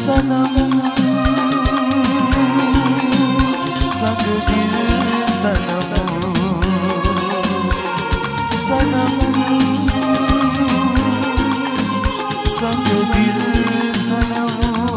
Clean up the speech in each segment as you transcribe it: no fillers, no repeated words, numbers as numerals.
सनम संग दिल सनम सनम संग दिल सनम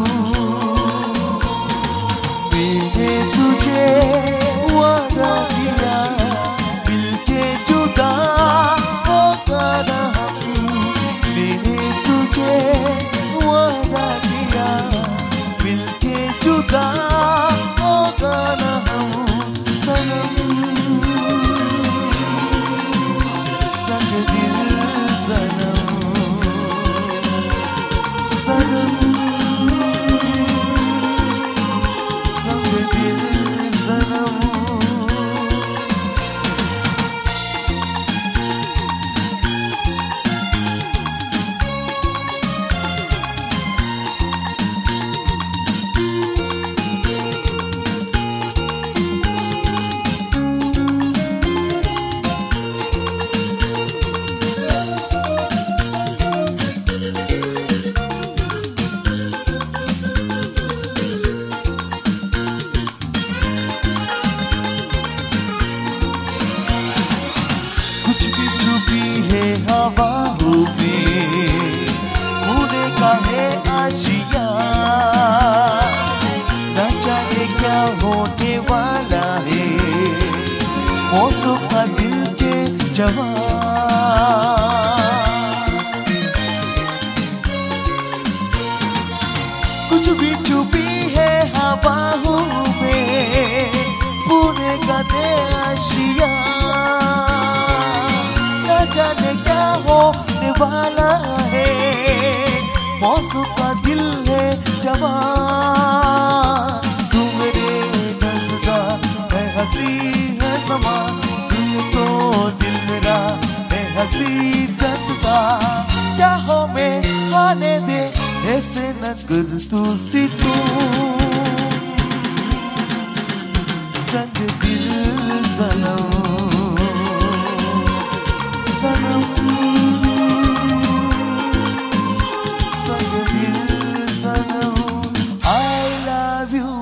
मैंने तुझे वादा किया मिलके जुदा होगा ना हम मैंने तुझे वादा किया मिलके जुदा होगा ना हम सनम संग दिल सनम सनम संग दिल सनम कुछ भी छुपी है हवाओं में होने का है आशिया न जाने क्या होने वाला है मौसम का दिल के जवान कुछ भी छुपी है हवाओं में होने का है आशिया जाने क्या होने वाला है मौसम का दिल है जवान तू मेरे नज़्दा है हंसी है समा दिल तो दिल मेरा है हंसी दस्ता चाहो में आने दे ऐसे न कर तू सितू संग दिल सनम सनम संग दिल सनम I love you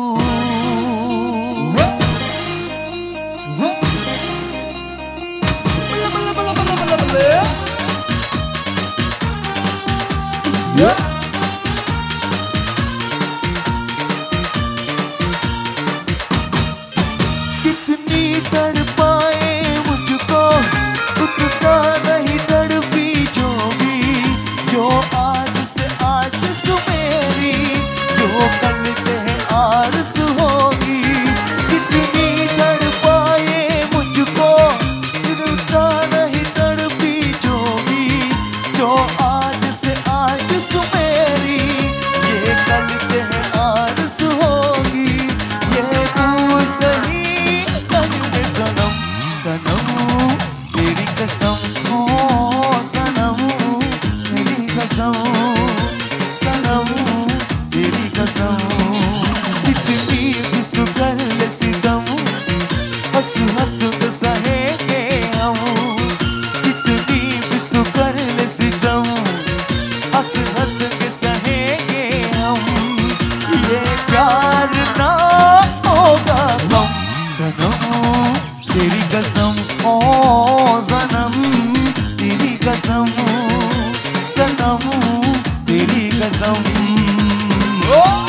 कितनी तड़पाए मुझको उतना नहीं तड़पी जो भी जो आज से आज सुमेरी जो करते हैं आरज़ू होगी कितनी तड़पाए मुझको उतना नहीं तड़पी जो भी जो आज से आज सुमेरी ये करते हैं आरज़ू होगी ये भूल गई कहीं सनम सनम तेरी कसम ओ सनम तेरी कसम सनम तेरी कसम कितनी तू कर ले सितम हंस हंस के सहेंगे हम कितनी तू कर ले सितम हंस हंस के सहेंगे हम ये प्यार ना होगा कम सनम तेरी कसम ओ सनम तेरी कसम सनम तेरी कसम ओ